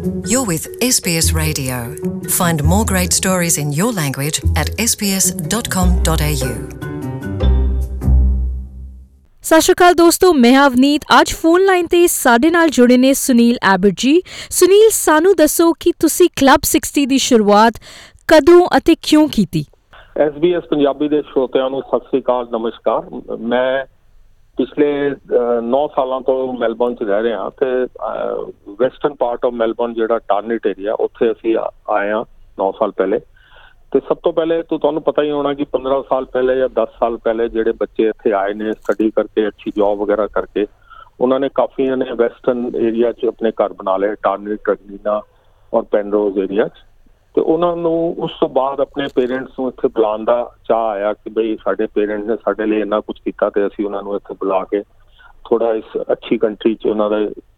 You're with SBS Radio. Find more great stories in your language at sbs.com.au. ਸਤਿ ਸ਼੍ਰੀ ਅਕਾਲ ਦੋਸਤੋ, ਮੈਂ ਅਵਨੀਤ। ਅੱਜ phone line ਤੇ ਸਾਡੇ ਨਾਲ ਜੁੜੇ ਨੇ ਸੁਨੀਲ ਐਬਟ ਜੀ। ਸੁਨੀਲ, ਸਾਨੂੰ ਦੱਸੋ ਕਿ ਤੁਸੀਂ ਕਲੱਬ 60 ਦੀ ਸ਼ੁਰੂਆਤ ਕਦੋਂ ਅਤੇ ਕਿਉਂ ਕੀਤੀ? SBS ਪੰਜਾਬੀ ਦੇ ਸਰੋਤਿਆਂ ਨੂੰ ਸਤਿ ਸ੍ਰੀ ਅਕਾਲ, ਨਮਸਕਾਰ। ਮੈਂ ਪਿਛਲੇ 9 ਸਾਲਾਂ ਤੋਂ ਮੈਲਬੌਰਨ 'ਚ ਰਹਿ ਰਿਹਾ ਤੇ ਵੈਸਟਰਨ ਪਾਰਟ ਆਫ ਮੈਲਬੌਰਨ ਜਿਹੜਾ ਟਾਰਨਿਟ ਏਰੀਆ, ਉੱਥੇ ਅਸੀਂ ਆਏ ਹਾਂ 9 ਸਾਲ ਪਹਿਲੇ। ਤੇ ਸਭ ਤੋਂ ਪਹਿਲੇ ਤੁਹਾਨੂੰ ਪਤਾ ਹੀ ਹੋਣਾ ਕਿ 15 ਸਾਲ ਪਹਿਲੇ ਜਾਂ 10 ਸਾਲ ਪਹਿਲੇ ਜਿਹੜੇ ਬੱਚੇ ਇੱਥੇ ਆਏ ਨੇ ਸਟੱਡੀ ਕਰਕੇ, ਅੱਛੀ ਜੌਬ ਵਗੈਰਾ ਕਰਕੇ, ਉਹਨਾਂ ਨੇ ਕਾਫੀਆਂ ਨੇ ਵੈਸਟਰਨ ਏਰੀਆ 'ਚ ਆਪਣੇ ਘਰ ਬਣਾ ਲਏ, ਟਾਰਨਿਟ, ਟਰਗੀਨਾ ਔਰ ਪੈਨਰੋਜ਼ ਏਰੀਆ 'ਚ। ਤੇ ਉਹਨਾਂ ਨੂੰ ਉਸ ਤੋਂ ਬਾਅਦ ਆਪਣੇ ਪੇਰੈਂਟਸ ਨੂੰ ਇੱਥੇ ਬੁਲਾਉਣ ਦਾ ਚਾਅ ਆਇਆ ਕਿ ਬਈ ਸਾਡੇ ਪੇਰੈਂਟਸ ਨੇ ਸਾਡੇ ਲਈ ਇੰਨਾ ਕੁਛ ਕੀਤਾ ਤੇ ਅਸੀਂ ਉਹਨਾਂ ਨੂੰ ਇੱਥੇ ਬੁਲਾ ਕੇ ਥੋੜਾ ਇਸ ਅੱਛੀ ਕੰਟਰੀ 'ਚ ਉਹਨਾਂ ਦਾ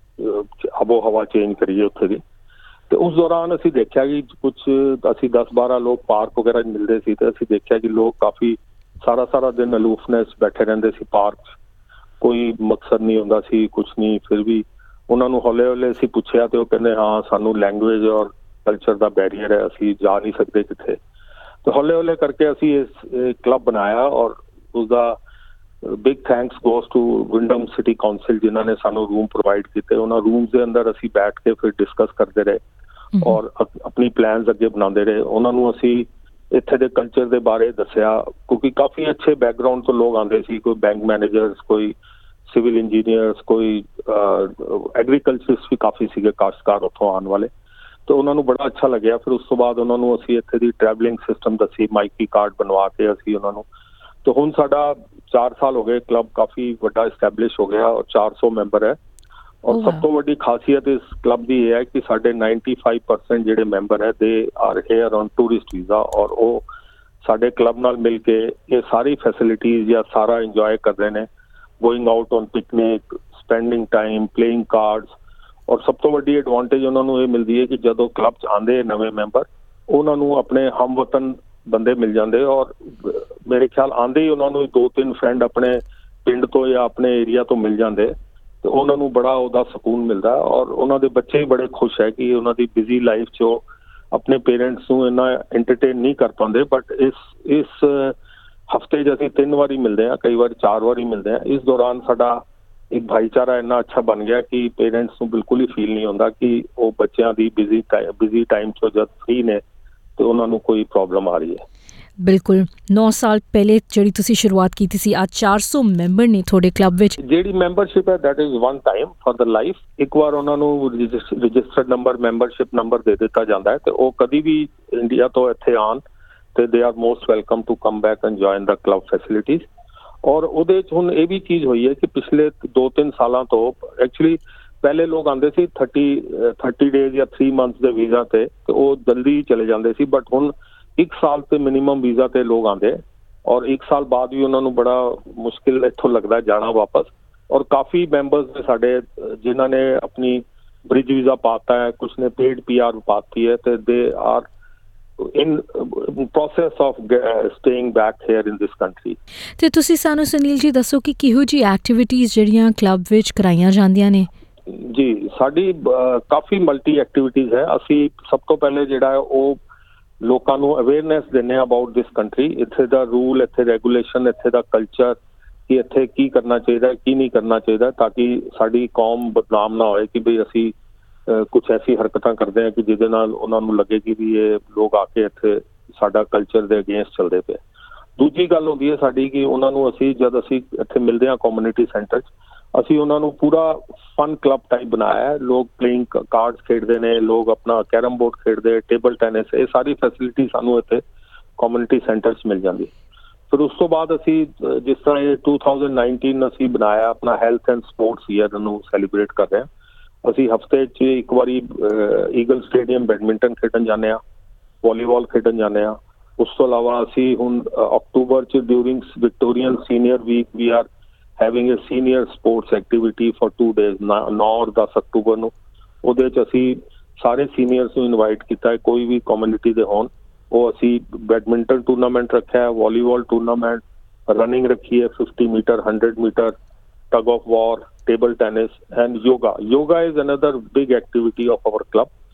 ਆਬੋ ਹਵਾ ਚੇਂਜ ਕਰੀਏ ਉੱਥੇ ਦੀ। ਤੇ ਉਸ ਦੌਰਾਨ ਅਸੀਂ ਦੇਖਿਆ ਕਿ ਕੁਛ ਅਸੀਂ 10-12 ਲੋਕ ਪਾਰਕ ਵਗੈਰਾ ਮਿਲਦੇ ਸੀ ਤੇ ਅਸੀਂ ਦੇਖਿਆ ਕਿ ਲੋਕ ਕਾਫੀ ਸਾਰਾ ਦਿਨ ਅਲੂਫਨੈਸ ਬੈਠੇ ਰਹਿੰਦੇ ਸੀ ਪਾਰਕ 'ਚ, ਕੋਈ ਮਕਸਦ ਨਹੀਂ ਹੁੰਦਾ ਸੀ, ਕੁਛ ਨਹੀਂ। ਫਿਰ ਵੀ ਉਹਨਾਂ ਨੂੰ ਹੌਲੇ ਅਸੀਂ ਪੁੱਛਿਆ ਤੇ ਉਹ ਕਹਿੰਦੇ ਹਾਂ ਸਾਨੂੰ ਲੈਂਗੁਏਜ ਔਰ ਕਲਚਰ ਦਾ ਬੈਰੀਅਰ ਹੈ, ਅਸੀਂ ਜਾ ਨਹੀਂ ਸਕਦੇ ਕਿੱਥੇ। ਤੇ ਹੌਲੇ ਕਰਕੇ ਅਸੀਂ ਇਸ ਕਲੱਬ ਬਣਾਇਆ ਔਰ ਉਸਦਾ big thanks goes to Wyndham city council ਜਿਨ੍ਹਾਂ ਨੇ ਸਾਨੂੰ ਰੂਮ ਪ੍ਰੋਵਾਈਡ ਕੀਤੇ। ਉਹਨਾਂ ਰੂਮਸ ਦੇ ਅੰਦਰ ਅਸੀਂ ਬੈਠ ਕੇ ਫਿਰ ਡਿਸਕਸ ਕਰਦੇ ਰਹੇ ਔਰ ਆਪਣੀ ਪਲਾਨਸ ਅੱਗੇ ਬਣਾਉਂਦੇ ਰਹੇ। ਉਹਨਾਂ ਨੂੰ ਅਸੀਂ ਇੱਥੇ ਦੇ ਕਲਚਰ ਦੇ ਬਾਰੇ ਦੱਸਿਆ ਕਿਉਂਕਿ ਕਾਫੀ ਅੱਛੇ ਬੈਕਗਰਾਊਂਡ ਤੋਂ ਲੋਕ ਆਉਂਦੇ ਸੀ, ਕੋਈ ਬੈਂਕ ਮੈਨੇਜਰਸ, ਕੋਈ ਸਿਵਲ ਇੰਜੀਨੀਅਰਸ, ਕੋਈ ਐਗਰੀਕਲਚਰਿਸਟ ਵੀ ਕਾਫੀ ਸੀਗੇ, ਕਾਸ਼ਤਕਾਰ ਉੱਥੋਂ ਆਉਣ ਵਾਲੇ। ਤੇ ਉਹਨਾਂ ਨੂੰ ਬੜਾ ਅੱਛਾ ਲੱਗਿਆ। ਫਿਰ ਉਸ ਤੋਂ ਬਾਅਦ ਉਹਨਾਂ ਨੂੰ ਅਸੀਂ ਇੱਥੇ ਦੀ ਟਰੈਵਲਿੰਗ ਸਿਸਟਮ ਦੱਸੀ, ਮਾਈਕੀ ਕਾਰਡ ਬਣਵਾ ਕੇ ਅਸੀਂ ਉਹਨਾਂ ਨੂੰ। ਤੇ ਹੁਣ ਸਾਡਾ 4 ਸਾਲ ਹੋ ਗਏ, ਕਲੱਬ ਕਾਫੀ ਵੱਡਾ ਐਸਟੈਬਲਿਸ਼ ਹੋ ਗਿਆ ਔਰ 400 ਮੈਂਬਰ ਹੈ। ਔਰ ਸਭ ਤੋਂ ਵੱਡੀ ਖਾਸੀਅਤ ਇਸ ਕਲੱਬ ਦੀ ਇਹ ਹੈ ਕਿ ਸਾਡੇ 95% ਜਿਹੜੇ ਮੈਂਬਰ ਹੈ they are here on tourist visa ਔਰ ਉਹ ਸਾਡੇ ਕਲੱਬ ਨਾਲ ਮਿਲ ਕੇ ਇਹ ਸਾਰੀ ਫੈਸਿਲਿਟੀਜ਼ ਜਾਂ ਸਾਰਾ ਇੰਜੋਏ ਕਰਦੇ ਨੇ, going out on picnic, spending time, playing cards. ਔਰ ਸਭ ਤੋਂ ਵੱਡੀ ਐਡਵਾਂਟੇਜ ਉਹਨਾਂ ਨੂੰ ਇਹ ਮਿਲਦੀ ਹੈ ਕਿ ਜਦੋਂ ਕਲੱਬ 'ਚ ਆਉਂਦੇ ਨਵੇਂ ਮੈਂਬਰ, ਉਹਨਾਂ ਨੂੰ ਆਪਣੇ ਹਮਵਤਨ ਬੰਦੇ ਮਿਲ ਜਾਂਦੇ ਔਰ ਮੇਰੇ ਖਿਆਲ ਆਉਂਦੇ ਹੀ ਉਹਨਾਂ ਨੂੰ 2-3 ਫਰੈਂਡ ਆਪਣੇ ਪਿੰਡ ਤੋਂ ਜਾਂ ਆਪਣੇ ਏਰੀਆ ਤੋਂ ਮਿਲ ਜਾਂਦੇ ਤੇ ਉਹਨਾਂ ਨੂੰ ਬੜਾ ਉਹਦਾ ਸਕੂਨ ਮਿਲਦਾ। ਔਰ ਉਹਨਾਂ ਦੇ ਬੱਚੇ ਵੀ ਬੜੇ ਖੁਸ਼ ਹੈ ਕਿ ਉਹਨਾਂ ਦੀ ਬਿਜ਼ੀ ਲਾਈਫ 'ਚ ਉਹ ਆਪਣੇ ਪੇਰੈਂਟਸ ਨੂੰ ਇੰਨਾ ਐਂਟਰਟੇਨ ਨਹੀਂ ਕਰ ਪਾਉਂਦੇ, ਬਟ ਇਸ ਹਫ਼ਤੇ 'ਚ ਅਸੀਂ 3 ਵਾਰੀ ਮਿਲਦੇ ਹਾਂ, ਕਈ ਵਾਰ 4 ਵਾਰੀ ਮਿਲਦੇ ਹਾਂ। ਇਸ ਦੌਰਾਨ ਸਾਡਾ ਇੱਕ ਭਾਈਚਾਰਾ ਇੰਨਾ ਅੱਛਾ ਬਣ ਗਿਆ ਕਿ ਪੇਰੈਂਟਸ ਨੂੰ ਬਿਲਕੁਲ ਹੀ ਫੀਲ ਨਹੀਂ ਹੁੰਦਾ ਕਿ ਉਹ ਬੱਚਿਆਂ ਦੀ ਬਿਜ਼ੀ ਟਾਈਮ 'ਚੋਂ ਜਦ ਫ੍ਰੀ ਨੇ ਤੇ ਉਹਨਾਂ ਨੂੰ ਕੋਈ ਪ੍ਰੋਬਲਮ ਆ ਰਹੀ ਹੈ। ਬਿਲਕੁਲ। 9 ਸਾਲ ਪਹਿਲੇ ਜਿਹੜੀ ਤੁਸੀਂ ਸ਼ੁਰੂਆਤ ਕੀਤੀ ਸੀ, ਅੱਜ 400 ਮੈਂਬਰ ਨੇ ਤੁਹਾਡੇ ਕਲੱਬ ਵਿੱਚ। ਜਿਹੜੀ ਮੈਂਬਰਸ਼ਿਪ ਹੈ that is one time for the life. ਇੱਕ ਵਾਰ ਉਹਨਾਂ ਨੂੰ ਰਜਿਸਟਰਡ ਨੰਬਰ, ਮੈਂਬਰਸ਼ਿਪ ਨੰਬਰ ਦੇ ਦਿੱਤਾ ਜਾਂਦਾ ਹੈ ਤੇ ਉਹ ਕਦੀ ਵੀ ਇੰਡੀਆ ਤੋਂ ਇੱਥੇ ਆਉਣ ਤੇ they are most welcome to come back and join the club facilities. ਔਰ ਉਹਦੇ 'ਚ ਹੁਣ ਇਹ ਵੀ ਚੀਜ਼ ਹੋਈ ਹੈ ਕਿ ਪਿਛਲੇ 2-3 ਸਾਲਾਂ ਤੋਂ ਐਕਚੁਅਲੀ ਪਹਿਲੇ ਲੋਕ ਆਉਂਦੇ ਸੀ 30 ਡੇਜ਼ ਜਾਂ 3 ਮੰਥਸ ਦੇ ਵੀਜ਼ਾ ਤੇ ਉਹ ਜਲਦੀ ਚਲੇ ਜਾਂਦੇ ਸੀ, ਬਟ ਹੁਣ 1 ਸਾਲ ਤੇ ਮਿਨੀਮਮ ਵੀਜ਼ਾ ਤੇ ਲੋਕ ਆਉਂਦੇ ਔਰ 1 ਸਾਲ ਬਾਅਦ ਵੀ ਉਹਨਾਂ ਨੂੰ ਬੜਾ ਮੁਸ਼ਕਿਲ ਇੱਥੋਂ ਲੱਗਦਾ ਜਾਣਾ ਵਾਪਸ। ਔਰ ਕਾਫੀ ਮੈਂਬਰਸ ਨੇ ਸਾਡੇ ਜਿਨ੍ਹਾਂ ਨੇ ਆਪਣੀ ਬ੍ਰਿਜ ਵੀਜ਼ਾ ਪਾਤਾ ਹੈ, ਕੁਛ ਨੇ ਪੇਡ PR ਪਾਤੀ ਹੈ ਤੇ they are in process of staying back here in this country। ਤੇ ਤੁਸੀਂ ਸਾਨੂੰ ਸੁਨੀਲ ਜੀ ਦੱਸੋ ਕਿ ਕਿਹੋ ਜਿਹੀ ਐਕਟੀਵਿਟੀਜ਼ ਜਿਹੜੀਆਂ ਕਲੱਬ ਵਿੱਚ ਕਰਾਈਆਂ ਜਾਂਦੀਆਂ ਨੇ? ਜੀ, ਸਾਡੀ ਕਾਫੀ ਮਲਟੀ ਐਕਟੀਵਿਟੀਜ਼ ਹੈ। ਅਸੀਂ ਸਭ ਤੋਂ ਪਹਿਲੇ ਜਿਹੜਾ ਹੈ ਉਹ ਲੋਕਾਂ ਨੂੰ ਅਵੇਅਰਨੈਸ ਦਿੰਦੇ ਹਾਂ ਅਬਾਊਟ ਦਿਸ ਕੰਟਰੀ, ਇੱਥੇ ਦਾ ਰੂਲ, ਇੱਥੇ ਰੈਗੂਲੇਸ਼ਨ, ਇੱਥੇ ਦਾ ਕਲਚਰ, ਕਿ ਇੱਥੇ ਕੀ ਕਰਨਾ ਚਾਹੀਦਾ, ਕੀ ਨਹੀਂ ਕਰਨਾ ਚਾਹੀਦਾ, ਤਾਂ ਕਿ ਸਾਡੀ ਕੌਮ ਬਦਨਾਮ ਨਾ ਹੋਏ ਕਿ ਵੀ ਅਸੀਂ ਕੁਛ ਐਸੀ ਹਰਕਤਾਂ ਕਰਦੇ ਹਾਂ ਕਿ ਜਿਹਦੇ ਨਾਲ ਉਹਨਾਂ ਨੂੰ ਲੱਗੇ ਕਿ ਵੀ ਇਹ ਲੋਕ ਆ ਕੇ ਇੱਥੇ ਸਾਡਾ ਕਲਚਰ ਦੇ ਅਗੇਂਸਟ ਚੱਲਦੇ ਪਏ। ਦੂਜੀ ਗੱਲ ਹੁੰਦੀ ਹੈ ਸਾਡੀ ਕਿ ਉਹਨਾਂ ਨੂੰ ਜਦ ਅਸੀਂ ਇੱਥੇ ਮਿਲਦੇ ਹਾਂ ਕਮਿਊਨਿਟੀ ਸੈਂਟਰ 'ਚ, ਅਸੀਂ ਉਹਨਾਂ ਨੂੰ ਪੂਰਾ ਫਨ ਕਲੱਬ ਟਾਈਪ ਬਣਾਇਆ ਹੈ। ਲੋਕ ਪਲੇਇੰਗ ਕਾਰਡਸ ਖੇਡਦੇ ਨੇ, ਲੋਕ ਆਪਣਾ ਕੈਰਮ ਬੋਰਡ ਖੇਡਦੇ, ਟੇਬਲ ਟੈਨਿਸ, ਇਹ ਸਾਰੀ ਫੈਸਿਲਿਟੀ ਸਾਨੂੰ ਇੱਥੇ ਕਮਿਊਨਿਟੀ ਸੈਂਟਰ 'ਚ ਮਿਲ ਜਾਂਦੀ। ਫਿਰ ਉਸ ਤੋਂ ਬਾਅਦ ਅਸੀਂ ਜਿਸ ਤਰ੍ਹਾਂ ਇਹ 2019 ਅਸੀਂ ਬਣਾਇਆ ਆਪਣਾ ਹੈਲਥ ਐਂਡ ਸਪੋਰਟਸ ਈਅਰ ਨੂੰ ਸੈਲੀਬ੍ਰੇਟ ਕਰ ਰਹੇ ਹਾਂ। ਅਸੀਂ ਹਫ਼ਤੇ 'ਚ ਇੱਕ ਵਾਰੀ ਈਗਲ ਸਟੇਡੀਅਮ ਬੈਡਮਿੰਟਨ ਖੇਡਣ ਜਾਂਦੇ ਹਾਂ, ਵਾਲੀਬਾਲ ਖੇਡਣ ਜਾਂਦੇ ਹਾਂ। ਉਸ ਤੋਂ ਇਲਾਵਾ ਅਸੀਂ ਹੁਣ ਅਕਤੂਬਰ 'ਚ during Victorian senior week we are having a senior sports activity for 2 days 9 ਔਰ 10 ਅਕਤੂਬਰ ਨੂੰ। ਉਹਦੇ 'ਚ ਅਸੀਂ ਸਾਰੇ ਸੀਨੀਅਰਸ ਨੂੰ ਇਨਵਾਈਟ ਕੀਤਾ ਹੈ, ਕੋਈ ਵੀ ਕਮਿਊਨਿਟੀ ਦੇ ਹੋਣ। ਉਹ ਅਸੀਂ ਬੈਡਮਿੰਟਨ ਟੂਰਨਾਮੈਂਟ ਰੱਖਿਆ ਹੈ, ਵਾਲੀਬਾਲ ਟੂਰਨਾਮੈਂਟ, ਰਨਿੰਗ ਰੱਖੀ ਹੈ 50 metre, 100 metre, tug of war, table tennis and yoga is another big activity of our club।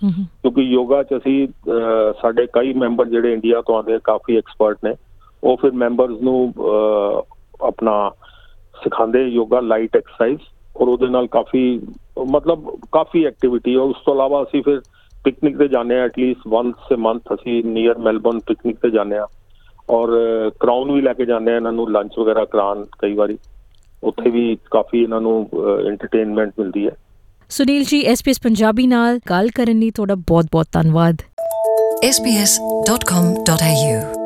ਕਿਉਂਕਿ ਯੋਗਾ 'ਚ ਅਸੀਂ ਸਾਡੇ ਕਈ ਮੈਂਬਰ ਜਿਹੜੇ ਇੰਡੀਆ ਤੋਂ ਆਉਂਦੇ ਕਾਫੀ ਐਕਸਪਰਟ ਨੇ, ਉਹ ਫਿਰ ਮੈਂਬਰਸ ਨੂੰ ਆਪਣਾ ਸਿਖਾਉਂਦੇ ਯੋਗਾ ਲਾਈਟ ਐਕਸਰਸਾਈਜ਼, ਔਰ ਉਹਦੇ ਨਾਲ ਕਾਫੀ ਐਕਟੀਵਿਟੀ। ਔਰ ਉਸ ਤੋਂ ਇਲਾਵਾ ਅਸੀਂ ਫਿਰ ਪਿਕਨਿਕ 'ਤੇ ਜਾਂਦੇ ਹਾਂ, ਐਟਲੀਸਟ ਵਨਸ ਏ ਮੰਥ ਅਸੀਂ ਨੀਅਰ ਮੈਲਬੌਰਨ ਪਿਕਨਿਕ 'ਤੇ ਜਾਂਦੇ ਹਾਂ, ਔਰ ਕਰਾਊਨ ਵੀ ਲੈ ਕੇ ਜਾਂਦੇ ਹਾਂ ਇਹਨਾਂ ਨੂੰ, ਲੰਚ ਵਗੈਰਾ ਕਰਾਉਣ ਕਈ ਵਾਰੀ, ਉੱਥੇ ਵੀ ਕਾਫੀ ਇਹਨਾਂ ਨੂੰ ਐਂਟਰਟੇਨਮੈਂਟ ਮਿਲਦੀ ਹੈ। ਸੁਨੀਲ ਜੀ, SBS ਪੰਜਾਬੀ ਨਾਲ ਗੱਲ ਕਰਨ ਲਈ ਤੁਹਾਡਾ ਬਹੁਤ ਬਹੁਤ ਧੰਨਵਾਦ। sbs.com.au